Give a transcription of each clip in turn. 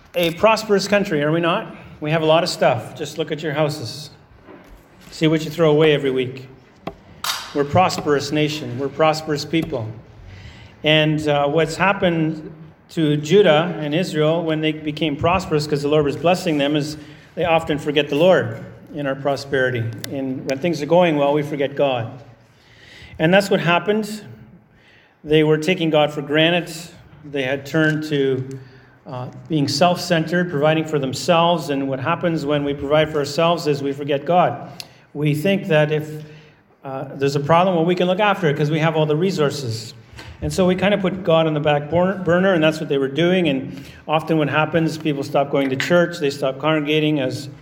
a prosperous country, are we not? We have a lot of stuff. Just look at your houses. See what you throw away every week. We're a prosperous nation. We're prosperous people. And what's happened to Judah and Israel when they became prosperous, because the Lord was blessing them, is they often forget the Lord in our prosperity. And when things are going well, we forget God. And that's what happened. They were taking God for granted. They had turned to being self-centered, providing for themselves. And what happens when we provide for ourselves is we forget God. We think that if there's a problem, well, we can look after it because we have all the resources. And so we kind of put God on the back burner, and that's what they were doing. And often what happens, people stop going to church. They stop congregating as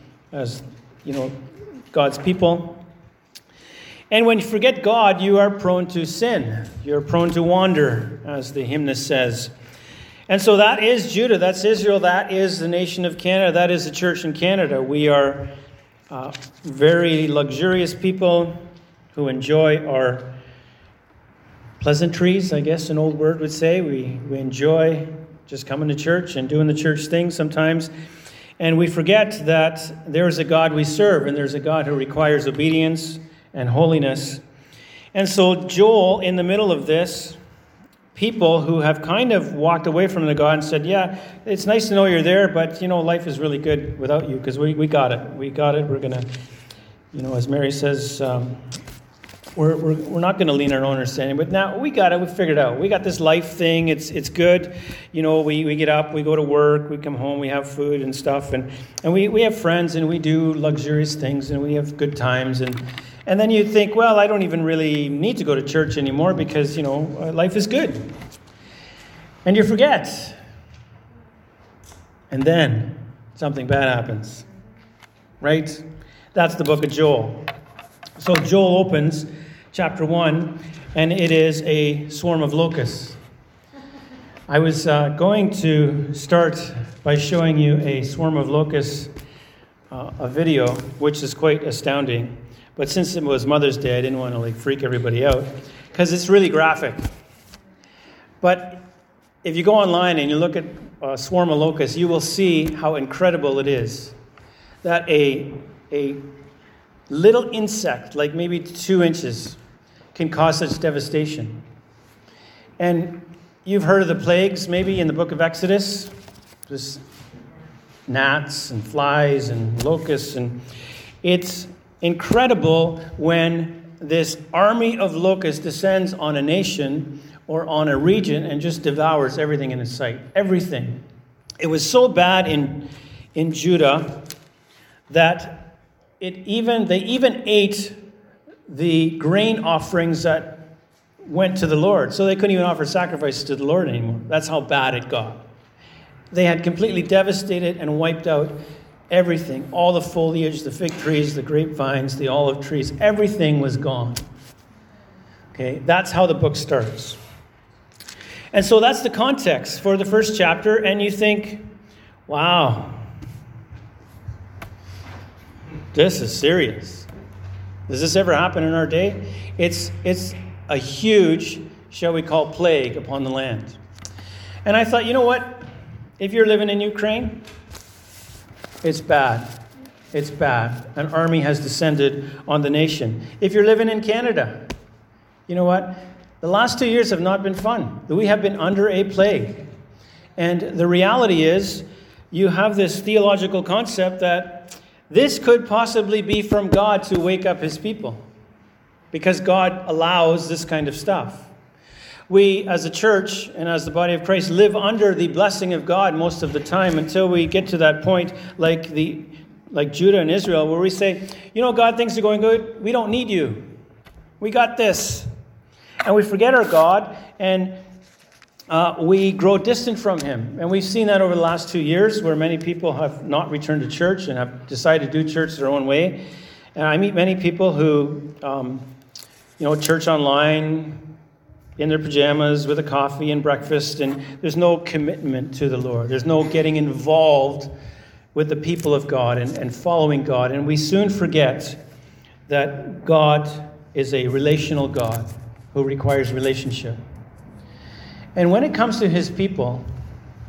God's people. And when you forget God, you are prone to sin. You're prone to wander, as the hymnist says. And so that is Judah. That's Israel. That is the nation of Canada. That is the church in Canada. We are very luxurious people who enjoy our pleasantries, I guess an old word would say. We enjoy just coming to church and doing the church thing sometimes. And we forget that there's a God we serve, and there's a God who requires obedience and holiness. And so Joel, in the middle of this, people who have kind of walked away from the God and said, yeah, it's nice to know you're there, but, life is really good without you because we got it. We got it. We're going to, as Mary says, we're not going to lean on our own understanding, but now we got it. We figured it out. We got this life thing. It's good. We get up, we go to work, we come home, we have food and stuff, and we have friends, and we do luxurious things, and we have good times, and then you think, well, I don't even really need to go to church anymore because, life is good. And you forget. And then something bad happens. Right? That's the book of Joel. So Joel opens chapter 1, and it is a swarm of locusts. I was going to start by showing you a swarm of locusts, a video, which is quite astounding. But since it was Mother's Day, I didn't want to freak everybody out because it's really graphic. But if you go online and you look at a swarm of locusts, you will see how incredible it is that a little insect, like maybe 2 inches, can cause such devastation. And you've heard of the plagues, maybe in the book of Exodus, just gnats and flies and locusts, and it's incredible when this army of locusts descends on a nation or on a region and just devours everything in its sight. Everything. It was so bad in Judah that they even ate the grain offerings that went to the Lord. So they couldn't even offer sacrifices to the Lord anymore. That's how bad it got. They had completely devastated and wiped out everything, all the foliage, the fig trees, the grapevines, the olive trees, everything was gone. Okay, that's how the book starts. And so that's the context for the first chapter, and you think, wow, this is serious. Does this ever happen in our day? It's a huge, shall we call, plague upon the land. And I thought, you know what? If you're living in Ukraine, it's bad. It's bad. An army has descended on the nation. If you're living in Canada, you know what? The last 2 years have not been fun. We have been under a plague. And the reality is, you have this theological concept that this could possibly be from God to wake up his people. Because God allows this kind of stuff. We, as a church and as the body of Christ, live under the blessing of God most of the time until we get to that point like Judah and Israel, where we say, God, things are going good. We don't need you. We got this. And we forget our God, and we grow distant from him. And we've seen that over the last 2 years, where many people have not returned to church and have decided to do church their own way. And I meet many people who, church online, in their pajamas with a coffee and breakfast, and there's no commitment to the Lord. There's no getting involved with the people of God and following God. And we soon forget that God is a relational God who requires relationship. And when it comes to his people,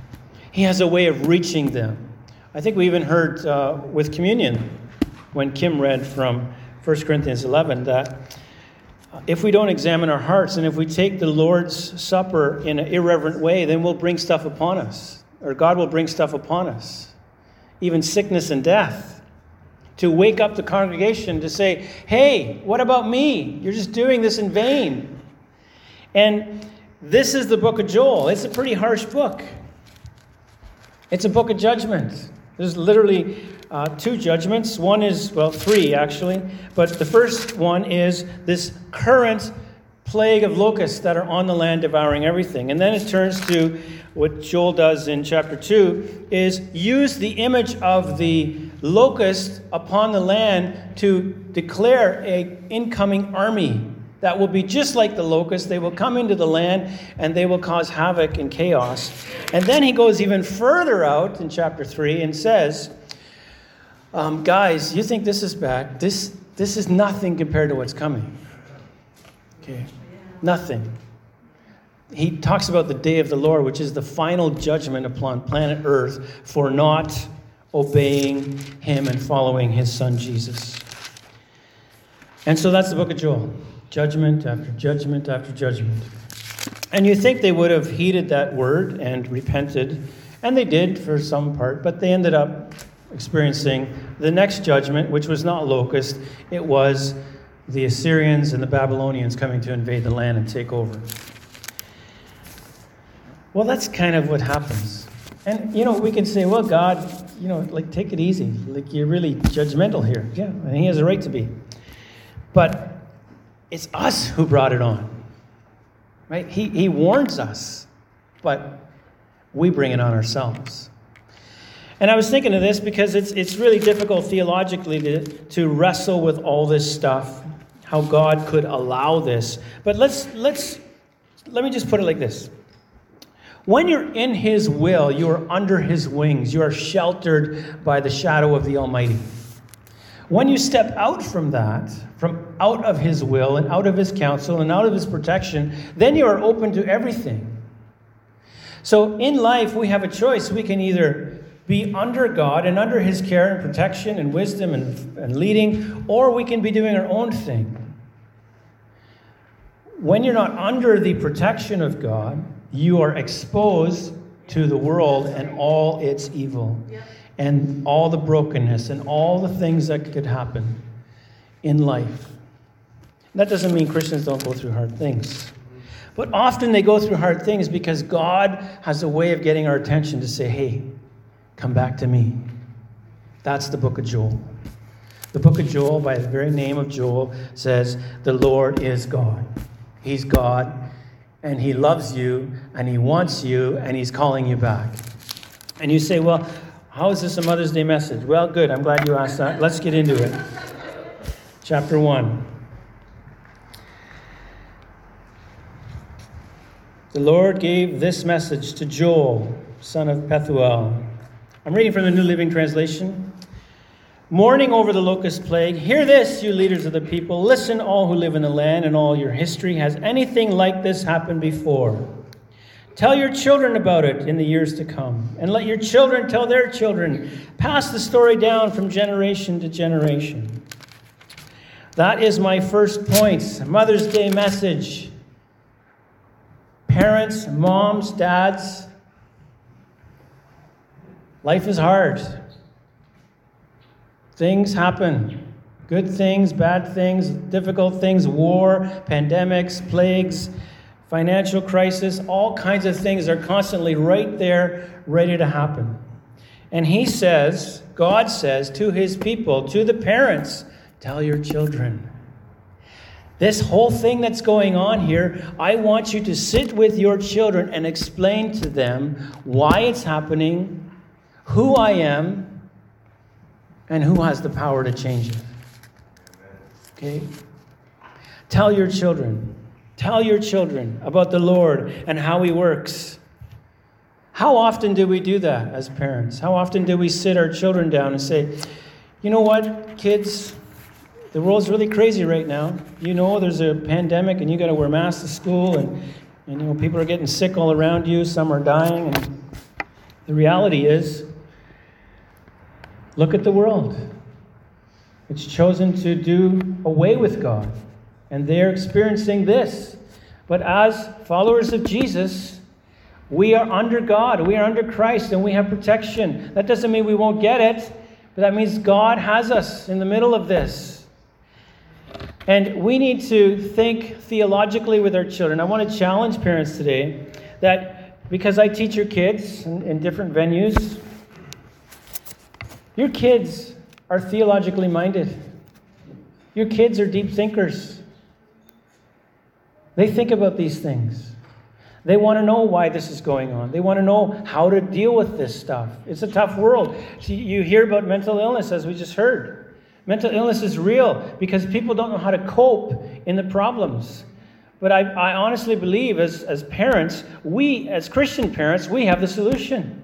He has a way of reaching them. I think we even heard with communion when Kim read from 1 Corinthians 11 that if we don't examine our hearts and if we take the Lord's Supper in an irreverent way, then we'll bring stuff upon us, or God will bring stuff upon us, even sickness and death, to wake up the congregation to say, hey, what about me? You're just doing this in vain. And this is the book of Joel. It's a pretty harsh book. It's a book of judgment. There's literally two judgments. One is, well, three actually. But the first one is this current plague of locusts that are on the land devouring everything. And then it turns to what Joel does in chapter 2, is use the image of the locust upon the land to declare an incoming army that will be just like the locust. They will come into the land and they will cause havoc and chaos. And then he goes even further out in chapter 3 and says, guys, you think this is bad? This is nothing compared to what's coming. Okay, nothing. He talks about the day of the Lord, which is the final judgment upon planet Earth for not obeying him and following his son Jesus. And so that's the book of Joel. Judgment after judgment after judgment. And you think they would have heeded that word and repented, and they did for some part, but they ended up experiencing the next judgment, which was not locust. It was the Assyrians and the Babylonians coming to invade the land and take over. Well, that's kind of what happens. And, we can say, well, God, take it easy. Like, you're really judgmental here. Yeah, and he has a right to be. But it's us who brought it on, right? He warns us, but we bring it on ourselves. And I was thinking of this because it's really difficult theologically to wrestle with all this stuff, how God could allow this. But let me just put it like this. When you're in his will, you are under his wings. You are sheltered by the shadow of the Almighty. When you step out from that, from out of his will and out of his counsel and out of his protection, then you are open to everything. So in life, we have a choice. We can either be under God and under his care and protection and wisdom and leading, or we can be doing our own thing. When you're not under the protection of God, you are exposed to the world and all its evil. Yep. And all the brokenness and all the things that could happen in life. That doesn't mean Christians don't go through hard things. But often they go through hard things because God has a way of getting our attention to say, hey, come back to me. That's the book of Joel. The book of Joel, by the very name of Joel, says the Lord is God. He's God, and he loves you, and he wants you, and he's calling you back. And you say, well, how is this a Mother's Day message? Well, good. I'm glad you asked that. Let's get into it. Chapter 1. The Lord gave this message to Joel, son of Pethuel. I'm reading from the New Living Translation. Mourning over the locust plague, hear this, you leaders of the people. Listen, all who live in the land and all your history. Has anything like this happened before? Tell your children about it in the years to come, and let your children tell their children. Pass the story down from generation to generation. That is my first point. Mother's Day message. Parents, moms, dads, life is hard. Things happen. Good things, bad things, difficult things, war, pandemics, plagues, financial crisis, all kinds of things are constantly right there, ready to happen. And he says, God says to his people, to the parents, tell your children. This whole thing that's going on here, I want you to sit with your children and explain to them why it's happening, who I am, and who has the power to change it. Okay? Tell your children. Tell your children about the Lord and how he works. How often do we do that as parents? How often do we sit our children down and say, you know what, kids, the world's really crazy right now. You know there's a pandemic and you got to wear masks to school and people are getting sick all around you. Some are dying. And The reality is, look at the world. It's chosen to do away with God. And they're experiencing this. But as followers of Jesus, we are under God. We are under Christ, and we have protection. That doesn't mean we won't get it, but that means God has us in the middle of this. And we need to think theologically with our children. I want to challenge parents today that because I teach your kids in different venues, your kids are theologically minded. Your kids are deep thinkers. They think about these things. They want to know why this is going on. They want to know how to deal with this stuff. It's a tough world. See, you hear about mental illness, as we just heard. Mental illness is real because people don't know how to cope in the problems. But I honestly believe as parents, we, as Christian parents, we have the solution.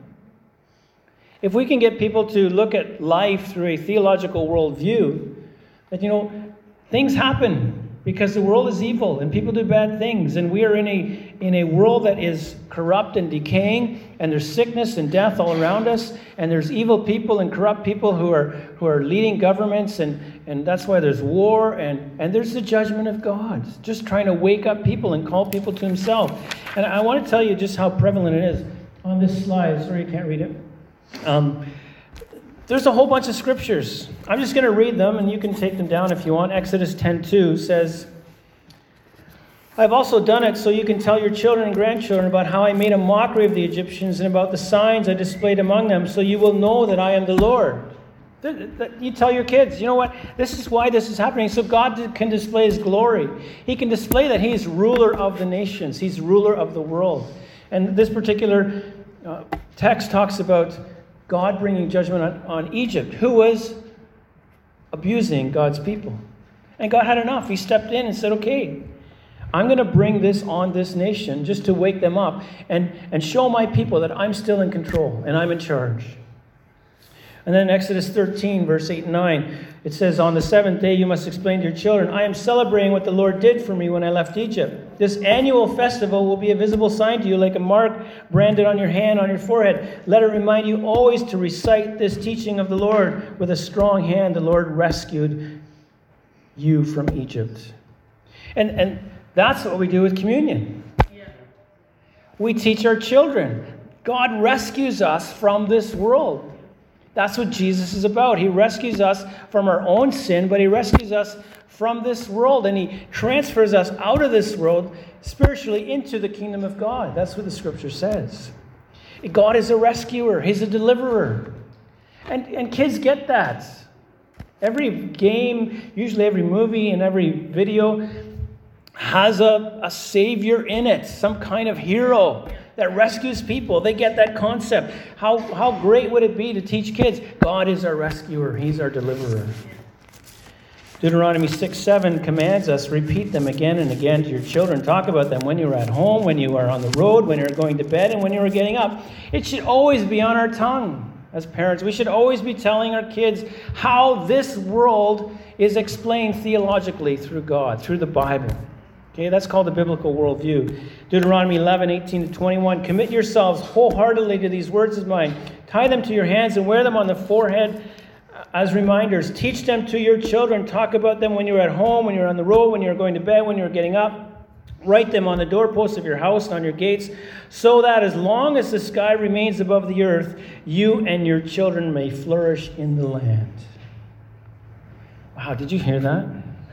If we can get people to look at life through a theological worldview, that, things happen because the world is evil and people do bad things, and we are in a world that is corrupt and decaying, and there's sickness and death all around us, and there's evil people and corrupt people who are leading governments, and that's why there's war, and there's the judgment of God, just trying to wake up people and call people to himself. And I want to tell you just how prevalent it is. On this slide, sorry you can't read it. There's a whole bunch of scriptures. I'm just going to read them, and you can take them down if you want. Exodus 10:2 says, I've also done it so you can tell your children and grandchildren about how I made a mockery of the Egyptians and about the signs I displayed among them, so you will know that I am the Lord. You tell your kids, you know what? This is why this is happening. So God can display his glory. He can display that he is ruler of the nations. He's ruler of the world. And this particular text talks about God bringing judgment on Egypt, who was abusing God's people. And God had enough. He stepped in and said, okay, I'm going to bring this on this nation just to wake them up and show my people that I'm still in control and I'm in charge. And then Exodus 13, verse 8 and 9, it says, on the seventh day you must explain to your children, I am celebrating what the Lord did for me when I left Egypt. This annual festival will be a visible sign to you, like a mark branded on your hand, on your forehead. Let it remind you always to recite this teaching of the Lord. With a strong hand, the Lord rescued you from Egypt. And that's what we do with communion. Yeah. We teach our children. God rescues us from this world. That's what Jesus is about. He rescues us from our own sin, but he rescues us from this world, and he transfers us out of this world spiritually into the kingdom of God. That's what the scripture says. God is a rescuer. He's a deliverer. And kids get that. Every game, usually every movie and every video has a savior in it, some kind of hero that rescues people. They get that concept. How great would it be to teach kids, God is our rescuer, he's our deliverer. Deuteronomy 6:7 commands us, repeat them again and again to your children. Talk about them when you're at home, when you are on the road, when you're going to bed, and when you're getting up. It should always be on our tongue. As parents, we should always be telling our kids how this world is explained theologically through God, through the Bible. Okay, that's called the biblical worldview. Deuteronomy 11:18-21. Commit yourselves wholeheartedly to these words of mine. Tie them to your hands and wear them on the forehead as reminders. Teach them to your children. Talk about them when you're at home, when you're on the road, when you're going to bed, when you're getting up. Write them on the doorposts of your house and on your gates, so that as long as the sky remains above the earth, you and your children may flourish in the land. Wow, did you hear that?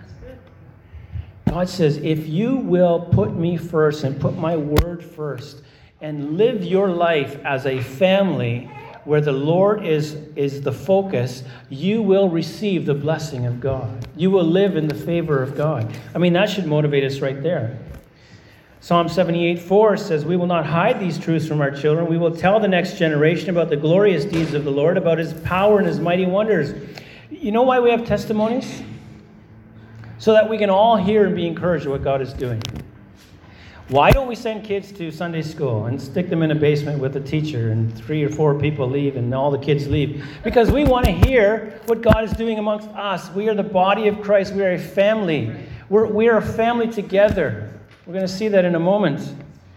God says, if you will put me first and put my word first and live your life as a family where the Lord is the focus, you will receive the blessing of God. You will live in the favor of God. I mean, that should motivate us right there. Psalm 78:4 says, we will not hide these truths from our children. We will tell the next generation about the glorious deeds of the Lord, about his power and his mighty wonders. You know why we have testimonies? So that we can all hear and be encouraged at what God is doing. Why don't we send kids to Sunday school and stick them in a basement with a teacher and 3 or 4 people leave and all the kids leave? Because we want to hear what God is doing amongst us. We are the body of Christ. We are a family. We are a family together. We're going to see that in a moment.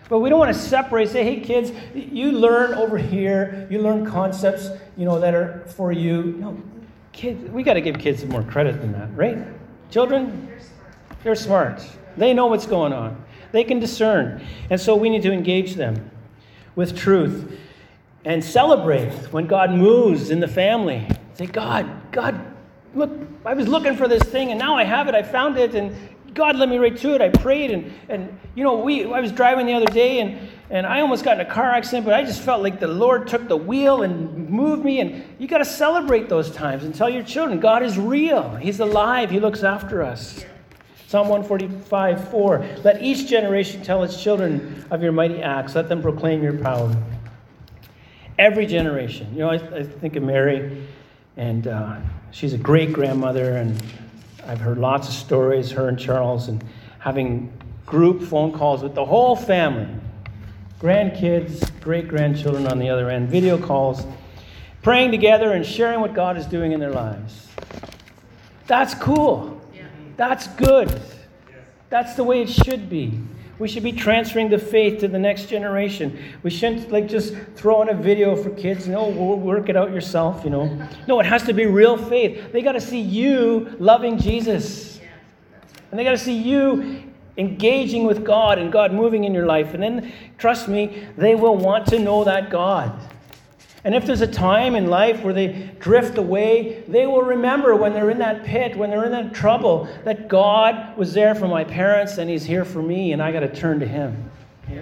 But we don't want to separate, say, hey, kids, you learn over here. You learn concepts, that are for you. No, kids, we got to give kids more credit than that, right? Children, they're smart. They know what's going on. They can discern. And so we need to engage them with truth and celebrate when God moves in the family. Say, God, look, I was looking for this thing, and now I have it. I found it, and God led me right to it. I prayed, and I was driving the other day, and I almost got in a car accident, but I just felt like the Lord took the wheel and moved me, and you got to celebrate those times and tell your children, God is real. He's alive. He looks after us. Psalm 145:4. Let each generation tell its children of your mighty acts. Let them proclaim your power. Every generation. I think of Mary, and she's a great-grandmother, and I've heard lots of stories, her and Charles, and having group phone calls with the whole family. Grandkids, great-grandchildren on the other end, video calls, praying together and sharing what God is doing in their lives. That's cool. That's good. That's the way it should be. We should be transferring the faith to the next generation. We shouldn't just throw in a video for kids, work it out yourself, No, it has to be real faith. They got to see you loving Jesus. And they got to see you engaging with God and God moving in your life. And then, trust me, they will want to know that God. And if there's a time in life where they drift away, they will remember when they're in that pit, when they're in that trouble, that God was there for my parents and He's here for me, and I got to turn to Him. Yeah.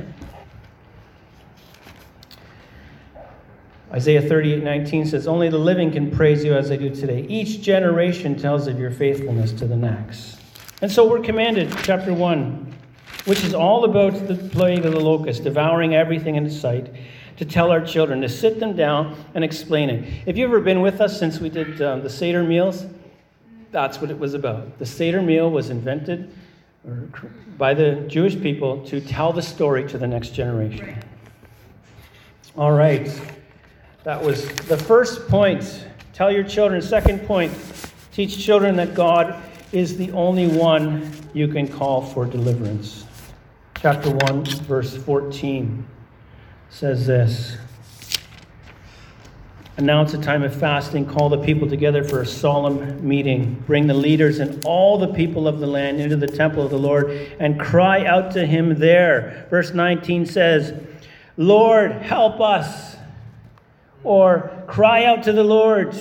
Isaiah 38:19 says, only the living can praise you as they do today. Each generation tells of your faithfulness to the next. And so we're commanded, chapter 1, which is all about the plague of the locust, devouring everything in its sight, to tell our children, to sit them down and explain it. Have you ever been with us since we did the Seder meals? That's what it was about. The Seder meal was invented by the Jewish people to tell the story to the next generation. All right. That was the first point. Tell your children. Second point, teach children that God is the only one you can call for deliverance. Chapter 1, verse 14. Says this, announce a time of fasting, call the people together for a solemn meeting, bring the leaders and all the people of the land into the temple of the Lord and cry out to Him there. Verse 19 says, Lord, help us, or cry out to the Lord.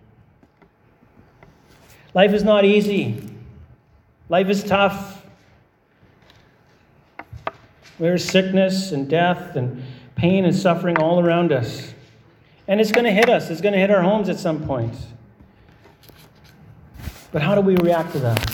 Life is not easy. Life is tough. There's sickness and death and pain and suffering all around us. And it's going to hit us. It's going to hit our homes at some point. But how do we react to that?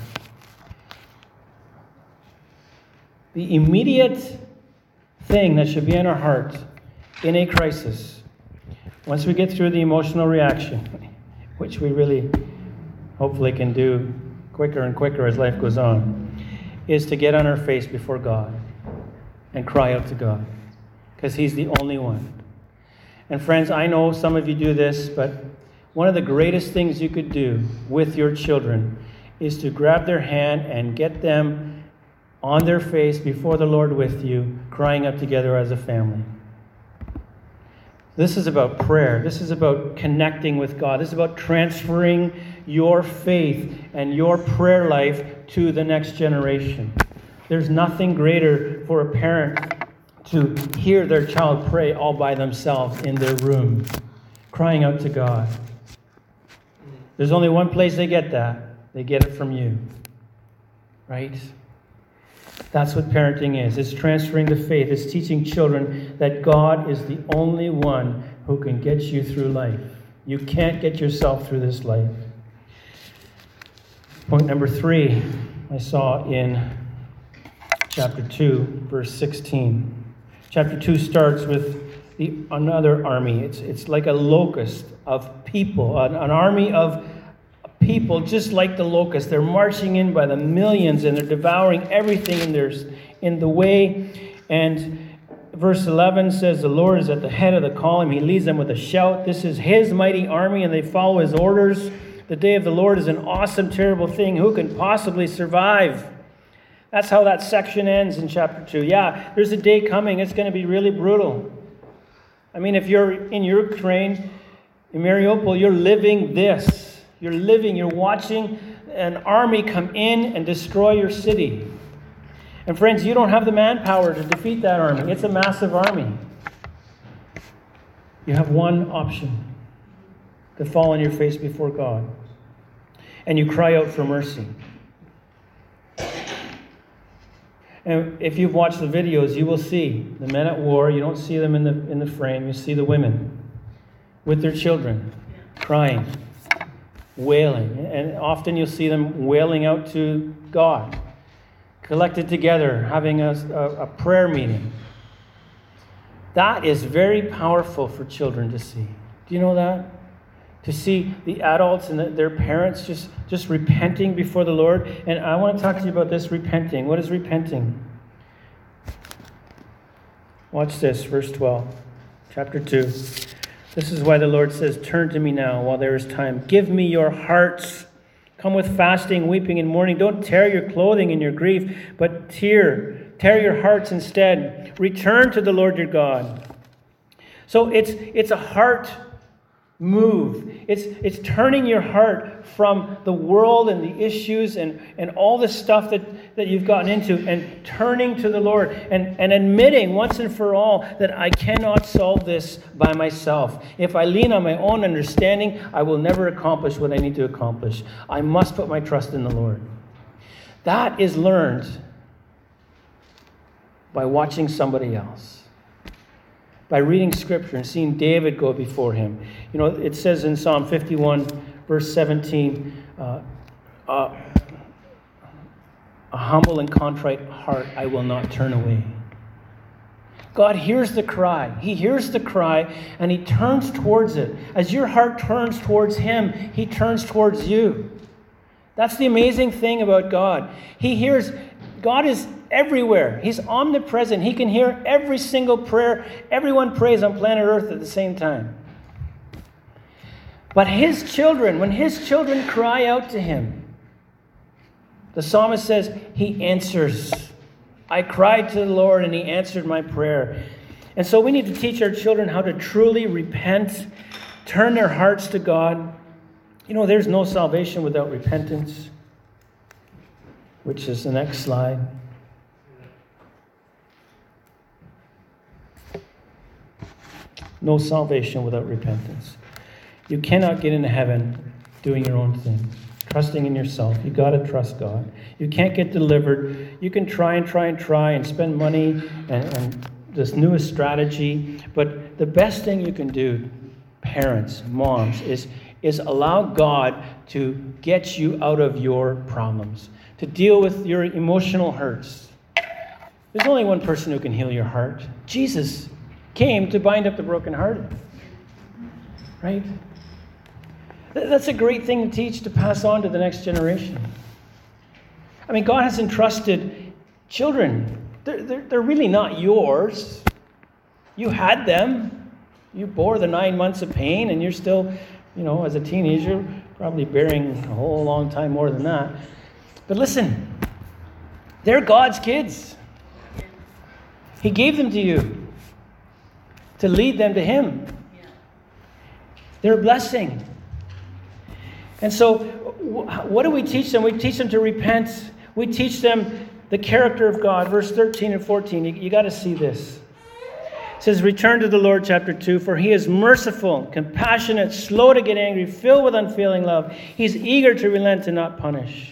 The immediate thing that should be in our heart in a crisis, once we get through the emotional reaction, which we really hopefully can do quicker and quicker as life goes on, is to get on our face before God and cry out to God. Because He's the only one. And friends, I know some of you do this, but one of the greatest things you could do with your children is to grab their hand and get them on their face before the Lord with you, crying out together as a family. This is about prayer. This is about connecting with God. This is about transferring your faith and your prayer life to the next generation. There's nothing greater for a parent to hear their child pray all by themselves in their room, crying out to God. There's only one place they get that. They get it from you. Right? That's what parenting is. It's transferring the faith. It's teaching children that God is the only one who can get you through life. You can't get yourself through this life. Point number 3, I saw in chapter 2, verse 16. Chapter 2 starts with another army. It's like a locust of people, an army of people just like the locust. They're marching in by the millions and they're devouring everything in the way. And verse 11 says, the Lord is at the head of the column. He leads them with a shout. This is His mighty army and they follow His orders. The day of the Lord is an awesome, terrible thing. Who can possibly survive? That's how that section ends in chapter 2. Yeah, there's a day coming. It's going to be really brutal. I mean, if you're in Ukraine, in Mariupol, you're living this. You're watching an army come in and destroy your city. And friends, you don't have the manpower to defeat that army. It's a massive army. You have one option: to fall on your face before God. And you cry out for mercy. And if you've watched the videos, you will see the men at war. You don't see them in the frame. You see the women with their children crying, wailing. And often you'll see them wailing out to God, collected together, having a prayer meeting. That is very powerful for children to see. Do you know that? To see the adults and their parents just repenting before the Lord. And I want to talk to you about this repenting. What is repenting? Watch this, verse 12, chapter 2. This is why the Lord says, "Turn to me now while there is time. Give me your hearts. Come with fasting, weeping, and mourning. Don't tear your clothing in your grief, but tear your hearts instead. Return to the Lord your God." So it's a heart move. It's turning your heart from the world and the issues and all the stuff that you've gotten into, and turning to the Lord and admitting once and for all that I cannot solve this by myself. If I lean on my own understanding, I will never accomplish what I need to accomplish. I must put my trust in the Lord. That is learned by watching somebody else. By reading Scripture and seeing David go before him. You know, it says in Psalm 51, verse 17, a humble and contrite heart I will not turn away. God hears the cry. He hears the cry and He turns towards it. As your heart turns towards Him, He turns towards you. That's the amazing thing about God. God is everywhere. He's omnipresent. He can hear every single prayer everyone prays on planet Earth at the same time. But His children, when His children cry out to Him, the psalmist says, He answers. I cried to the Lord and He answered my prayer. And so we need to teach our children how to truly repent, turn their hearts to God. You know, there's no salvation without repentance, which is the next slide. No salvation without repentance. You cannot get into heaven doing your own thing, trusting in yourself. You got to trust God. You can't get delivered. You can try and spend money and this newest strategy. But the best thing you can do, parents, moms, is allow God to get you out of your problems, to deal with your emotional hurts. There's only one person who can heal your heart. Jesus came to bind up the brokenhearted. Right? That's a great thing to teach, to pass on to the next generation. I mean, God has entrusted children. They're really not yours. You had them. You bore the 9 months of pain, and you're still, as a teenager, probably bearing a whole long time more than that. But listen, they're God's kids. He gave them to you to lead them to Him. They're a blessing. And so, what do we teach them? We teach them to repent. We teach them the character of God. Verse 13 and 14, you got to see this. It says, "Return to the Lord," chapter 2, "for He is merciful, compassionate, slow to get angry, filled with unfailing love. He's eager to relent and not punish."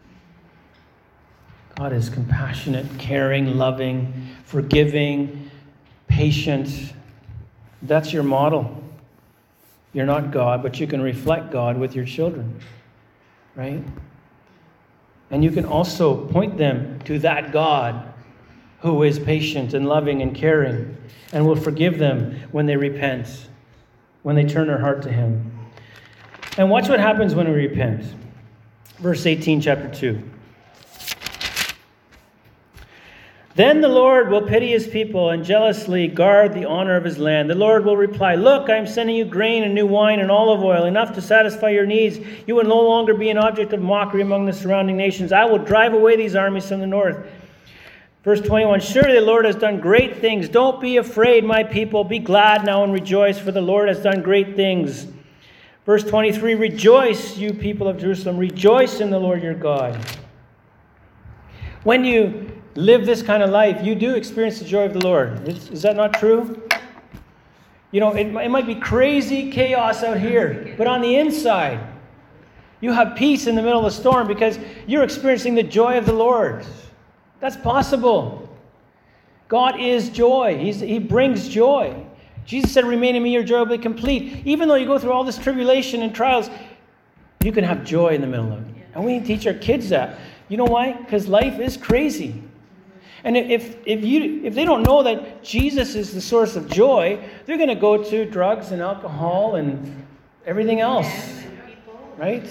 God is compassionate, caring, loving, forgiving, patient. That's your model. You're not God, but you can reflect God with your children, right? And you can also point them to that God who is patient and loving and caring and will forgive them when they repent, when they turn their heart to Him. And watch what happens when we repent. Verse 18, chapter 2. Then the Lord will pity his people and jealously guard the honor of his land. The Lord will reply, look, I am sending you grain and new wine and olive oil, enough to satisfy your needs. You will no longer be an object of mockery among the surrounding nations. I will drive away these armies from the north. Verse 21, surely the Lord has done great things. Don't be afraid, my people. Be glad now and rejoice, for the Lord has done great things. Verse 23, rejoice, you people of Jerusalem. Rejoice in the Lord your God. When you live this kind of life, you do experience the joy of the Lord. Is that not true? You know, it might be crazy chaos out here, but on the inside, you have peace in the middle of the storm because you're experiencing the joy of the Lord. That's possible. God is joy. He brings joy. Jesus said, remain in me, your joy will be complete. Even though you go through all this tribulation and trials, you can have joy in the middle of it. And we need to teach our kids that. You know why? Because life is crazy. And if they don't know that Jesus is the source of joy, they're going to go to drugs and alcohol and everything else. Right?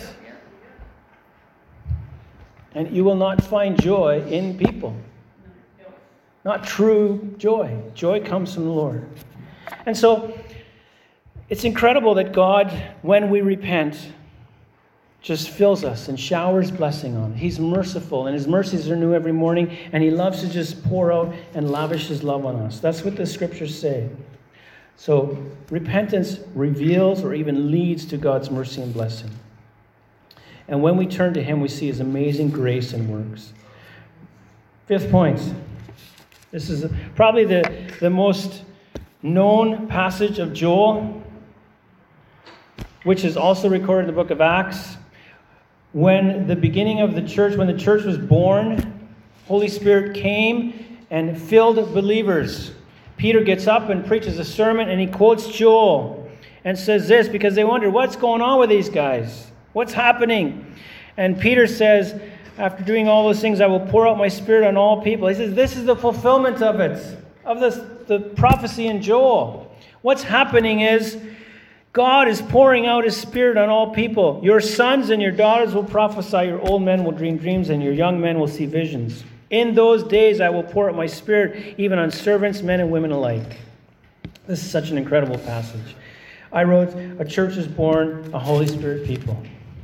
And you will not find joy in people. Not true joy. Joy comes from the Lord. And so, it's incredible that God, when we repent, just fills us and showers blessing on us. He's merciful, and his mercies are new every morning, and he loves to just pour out and lavish his love on us. That's what the scriptures say. So, repentance reveals or even leads to God's mercy and blessing. And when we turn to him, we see his amazing grace and works. Fifth point. This is probably the most known passage of Joel, which is also recorded in the book of Acts. When the beginning of the church, when the church was born, Holy Spirit came and filled believers. Peter gets up and preaches a sermon, and he quotes Joel and says this, because they wonder, what's going on with these guys? What's happening? And Peter says, after doing all those things, I will pour out my spirit on all people. He says, this is the fulfillment of it, of the prophecy in Joel. What's happening is God is pouring out his spirit on all people. Your sons and your daughters will prophesy, your old men will dream dreams, and your young men will see visions. In those days I will pour out my spirit even on servants, men and women alike. This is such an incredible passage. I wrote, a church is born, a Holy Spirit people.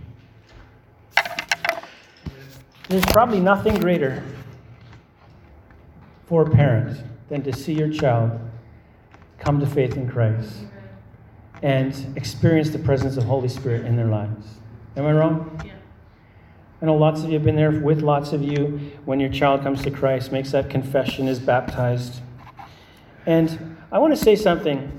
There's probably nothing greater for a parent than to see your child come to faith in Christ and experience the presence of Holy Spirit in their lives. Am I wrong? Yeah. I know lots of you have been there with lots of you when your child comes to Christ, makes that confession, is baptized. And I want to say something.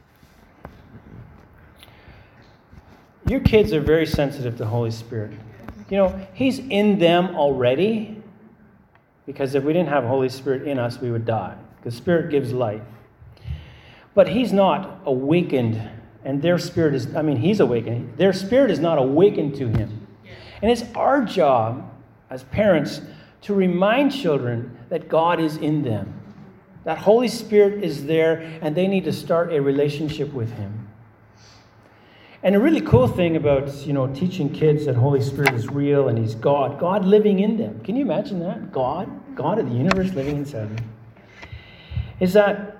Your kids are very sensitive to Holy Spirit. You know, he's in them already, because if we didn't have Holy Spirit in us, we would die. The Spirit gives life. But he's not awakened, and their spirit is, he's awakened. Their spirit is not awakened to him. And it's our job as parents to remind children that God is in them, that Holy Spirit is there, and they need to start a relationship with him. And a really cool thing about, teaching kids that Holy Spirit is real and he's God living in them. Can you imagine that? God of the universe living inside them. Is that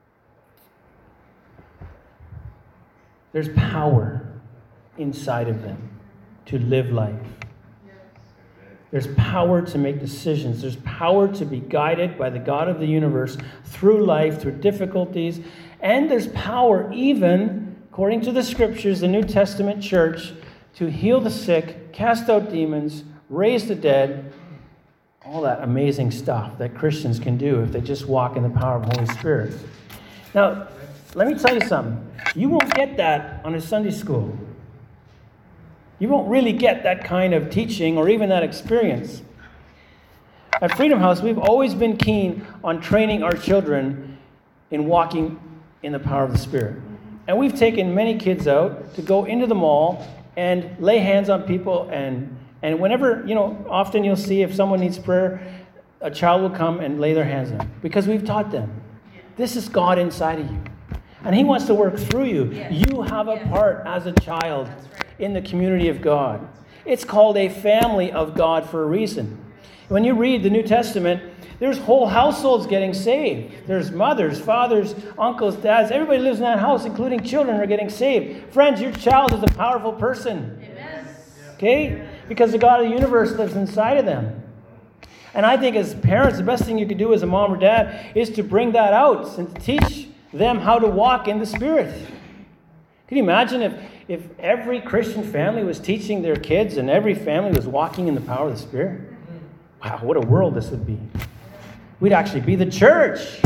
there's power inside of them to live life. There's power to make decisions. There's power to be guided by the God of the universe through life, through difficulties. And there's power even, according to the scriptures, the New Testament church, to heal the sick, cast out demons, raise the dead, all that amazing stuff that Christians can do if they just walk in the power of the Holy Spirit. Now, let me tell you something. You won't get that on a Sunday school. You won't really get that kind of teaching or even that experience. At Freedom House, we've always been keen on training our children in walking in the power of the Spirit. And we've taken many kids out to go into the mall and lay hands on people. And whenever, often you'll see if someone needs prayer, a child will come and lay their hands on them. Because we've taught them. This is God inside of you. And he wants to work through you. Yes. You have a part as a child in the community of God. It's called a family of God for a reason. When you read the New Testament, there's whole households getting saved. There's mothers, fathers, uncles, dads. Everybody lives in that house, including children, are getting saved. Friends, your child is a powerful person. Amen. Okay? Because the God of the universe lives inside of them. And I think as parents, the best thing you could do as a mom or dad is to bring that out and teach them how to walk in the Spirit. Can you imagine if every Christian family was teaching their kids and every family was walking in the power of the Spirit? Wow, what a world this would be. We'd actually be the church.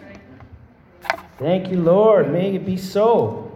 Thank you, Lord. May it be so.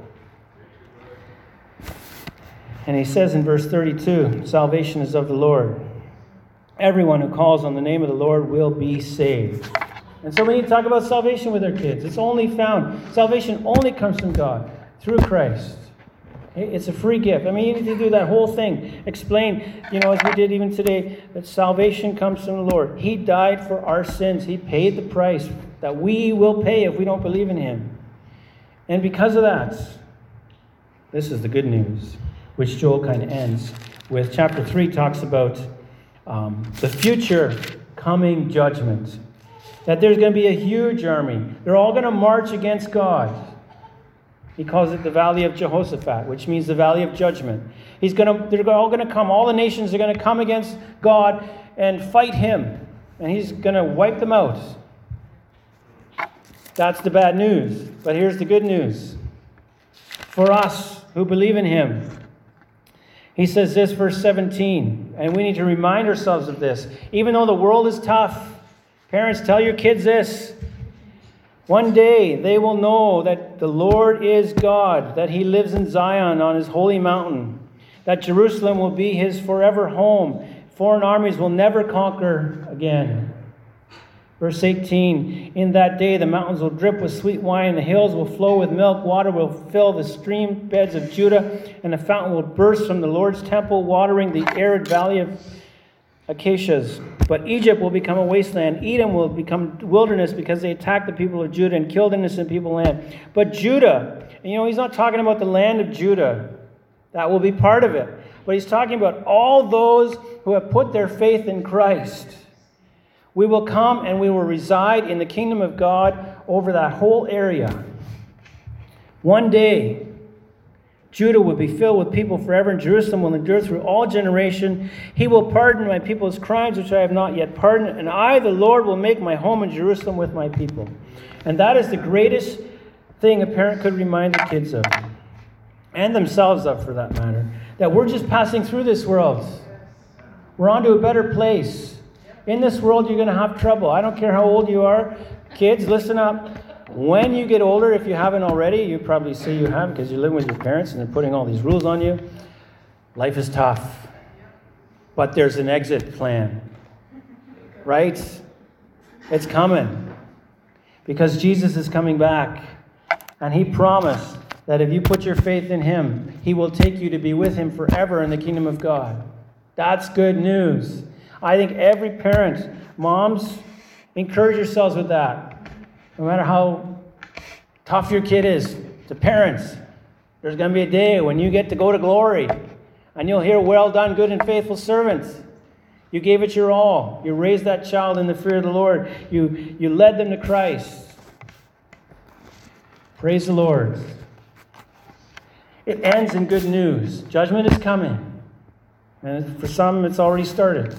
And he says in verse 32, salvation is of the Lord. Everyone who calls on the name of the Lord will be saved. And so we need to talk about salvation with our kids. It's only found. Salvation only comes from God through Christ. It's a free gift. I mean, you need to do that whole thing. Explain, as we did even today, that salvation comes from the Lord. He died for our sins. He paid the price that we will pay if we don't believe in Him. And because of that, this is the good news, which Joel kind of ends with. Chapter 3 talks about the future coming judgment. That there's going to be a huge army. They're all going to march against God. He calls it the Valley of Jehoshaphat, which means the Valley of Judgment. They're all going to come. All the nations are going to come against God and fight Him. And He's going to wipe them out. That's the bad news. But here's the good news. For us who believe in Him. He says this, verse 17. And we need to remind ourselves of this. Even though the world is tough. Parents, tell your kids this. One day they will know that the Lord is God, that He lives in Zion on His holy mountain, that Jerusalem will be His forever home. Foreign armies will never conquer again. Verse 18, in that day the mountains will drip with sweet wine, and the hills will flow with milk. Water will fill the stream beds of Judah, and a fountain will burst from the Lord's temple, watering the arid valley of acacias. But Egypt will become a wasteland. Edom will become wilderness because they attacked the people of Judah and killed innocent people in the land. But Judah, he's not talking about the land of Judah. That will be part of it. But he's talking about all those who have put their faith in Christ. We will come and we will reside in the kingdom of God over that whole area. One day, Judah will be filled with people forever, and Jerusalem will endure through all generation. He will pardon my people's crimes, which I have not yet pardoned, and I, the Lord, will make my home in Jerusalem with my people. And that is the greatest thing a parent could remind the kids of, and themselves of, for that matter, that we're just passing through this world. We're on to a better place. In this world, you're going to have trouble. I don't care how old you are. Kids, listen up. When you get older, if you haven't already, you probably say you have because you're living with your parents and they're putting all these rules on you. Life is tough. But there's an exit plan. Right? It's coming. Because Jesus is coming back. And He promised that if you put your faith in Him, He will take you to be with Him forever in the kingdom of God. That's good news. I think every parent, moms, encourage yourselves with that. No matter how tough your kid is, to parents, there's going to be a day when you get to go to glory. And you'll hear, well done, good and faithful servants. You gave it your all. You raised that child in the fear of the Lord. You led them to Christ. Praise the Lord. It ends in good news. Judgment is coming. And for some, it's already started.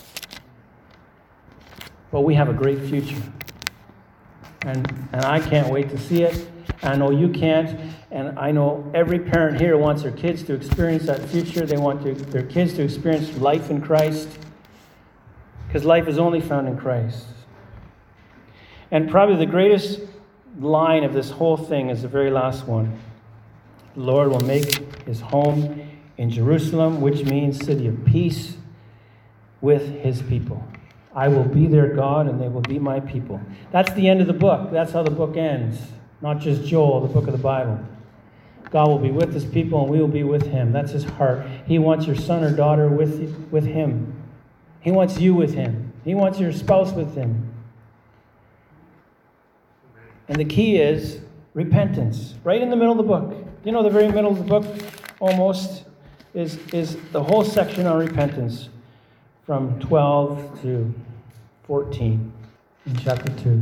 But we have a great future. And I can't wait to see it. I know you can't. And I know every parent here wants their kids to experience that future. They want their kids to experience life in Christ. Because life is only found in Christ. And probably the greatest line of this whole thing is the very last one. The Lord will make His home in Jerusalem, which means city of peace, with His people. I will be their God, and they will be my people. That's the end of the book. That's how the book ends. Not just Joel, the book of the Bible. God will be with His people, and we will be with Him. That's His heart. He wants your son or daughter with Him. He wants you with Him. He wants your spouse with Him. And the key is repentance. Right in the middle of the book. You know, the very middle of the book, almost, is the whole section on repentance. from 12 to 14 in chapter 2.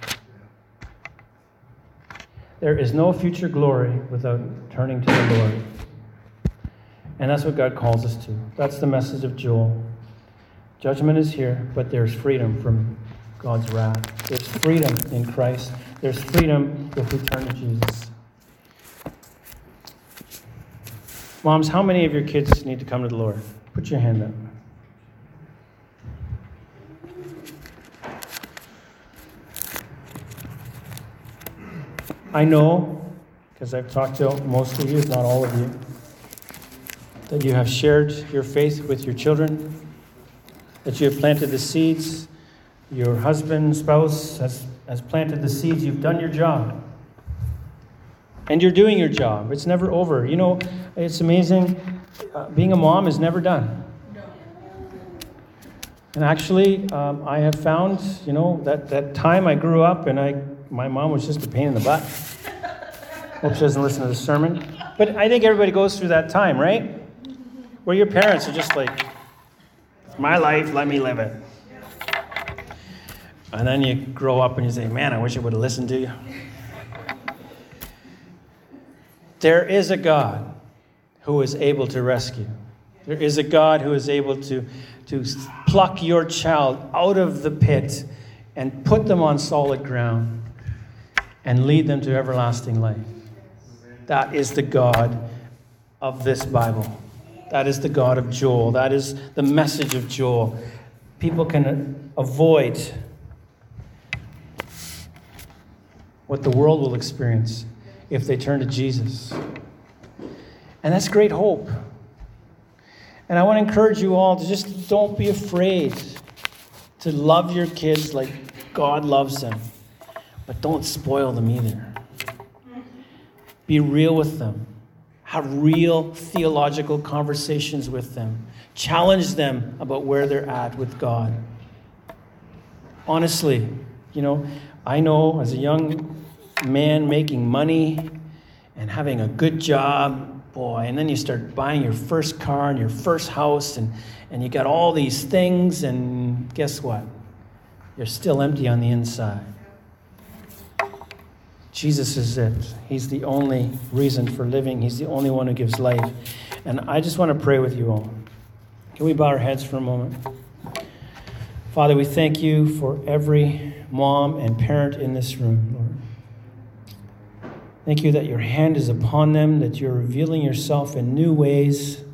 There is no future glory without turning to the Lord. And that's what God calls us to. That's the message of Joel. Judgment is here, but there's freedom from God's wrath. There's freedom in Christ. There's freedom if we turn to Jesus. Moms, how many of your kids need to come to the Lord? Put your hand up. I know, because I've talked to most of you, if not all of you, that you have shared your faith with your children, that you have planted the seeds. Your husband, spouse has planted the seeds. You've done your job. And you're doing your job. It's never over. You know, it's amazing. Being a mom is never done. And actually, I have found, that time I grew up and my mom was just a pain in the butt. Hope she doesn't listen to the sermon. But I think everybody goes through that time, right? Where your parents are just like, it's my life, let me live it. And then you grow up and you say, man, I wish I would have listened to you. There is a God who is able to rescue. There is a God who is able to pluck your child out of the pit and put them on solid ground and lead them to everlasting life. That is the God of this Bible. That is the God of Joel. That is the message of Joel. People can avoid what the world will experience if they turn to Jesus. And that's great hope. And I want to encourage you all to just don't be afraid to love your kids like God loves them. But don't spoil them either. Be real with them. Have real theological conversations with them. Challenge them about where they're at with God. Honestly, I know as a young man making money and having a good job, boy, and then you start buying your first car and your first house and you got all these things, and guess what? You're still empty on the inside. Jesus is it. He's the only reason for living. He's the only one who gives life. And I just want to pray with you all. Can we bow our heads for a moment? Father, we thank you for every mom and parent in this room, Lord. Thank you that your hand is upon them, that you're revealing yourself in new ways.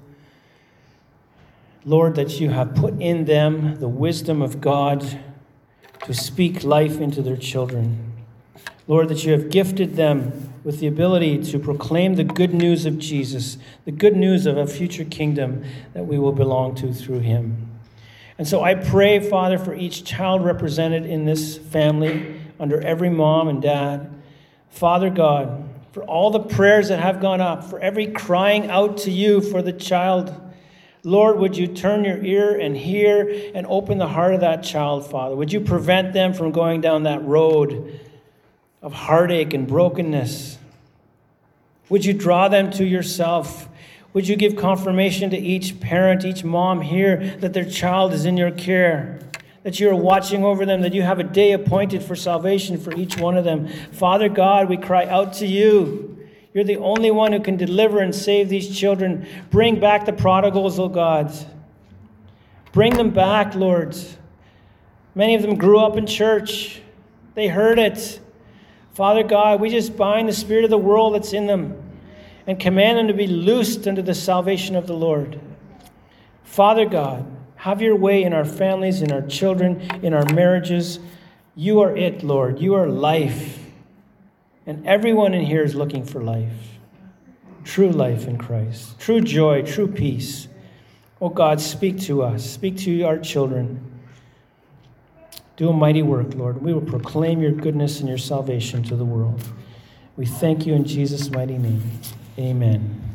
Lord, that you have put in them the wisdom of God to speak life into their children. Lord, that you have gifted them with the ability to proclaim the good news of Jesus, the good news of a future kingdom that we will belong to through him. And so I pray, Father, for each child represented in this family, under every mom and dad. Father God, for all the prayers that have gone up, for every crying out to you for the child, Lord, would you turn your ear and hear and open the heart of that child, Father? Would you prevent them from going down that road of heartache and brokenness? Would you draw them to yourself? Would you give confirmation to each parent, each mom here, that their child is in your care, that you're watching over them, that you have a day appointed for salvation for each one of them? Father God, we cry out to you. You're the only one who can deliver and save these children. Bring back the prodigals, O God. Bring them back, Lord. Many of them grew up in church. They heard it. Father God, we just bind the spirit of the world that's in them and command them to be loosed unto the salvation of the Lord. Father God, have your way in our families, in our children, in our marriages. You are it, Lord. You are life. And everyone in here is looking for life. True life in Christ. True joy, true peace. Oh God, speak to us. Speak to our children. Do a mighty work, Lord. We will proclaim your goodness and your salvation to the world. We thank you in Jesus' mighty name. Amen.